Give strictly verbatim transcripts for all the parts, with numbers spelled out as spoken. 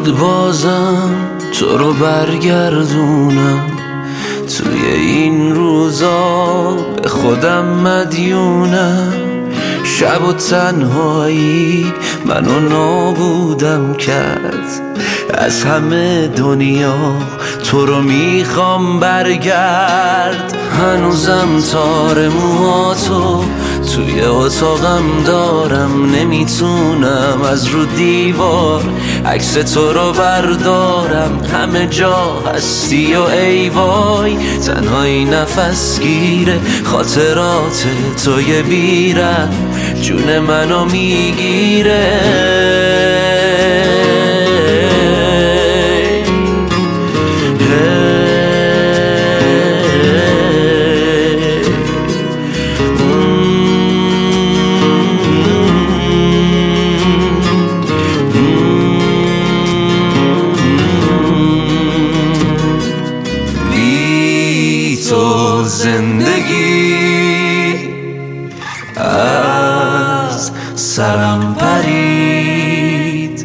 بود بازم تو رو برگردونم توی این روزا به خودم مدیونم. شب و تنهایی منو نابودم کرد، از همه دنیا تو رو میخوام برگرد. هنوزم تار موهاتو توی اتاقم دارم، نمیتونم از رو دیوار عکس تو رو بردارم. همه جا هستی و ای وای، تنهایی نفس گیره خاطرات توی بیرم، جون منو میگیره. تو زندگی از سرم پرید،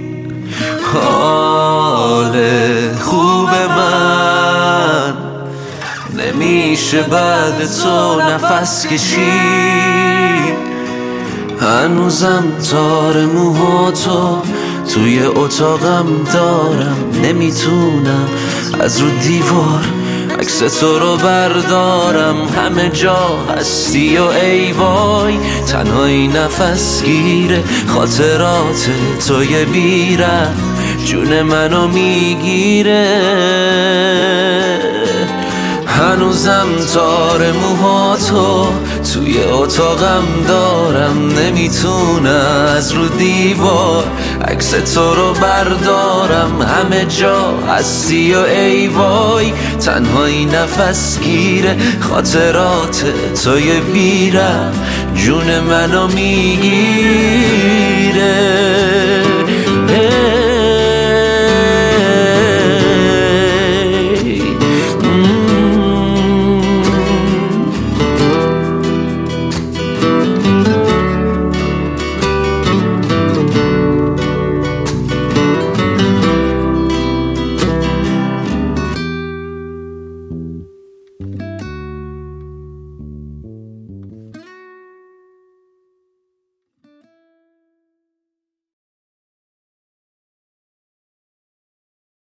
حال خوب من نمیشه بعد تو نفس کشید. هنوزم تار موهاتو توی اتاقم دارم، نمیتونم از رو دیوار عکس تو رو بردارم. همه جا هستی و ای وای، تنهایی نفس گیره خاطرات توی بیرم، جون منو میگیره. هنوزم تار موهاتو توی اتاقم دارم، نمیتونم از رو دیوار عکس تو رو بردارم. همه جا هستی و ای وای، تنهایی نفس گیره خاطرات توی بیرم، جون منو میگیره.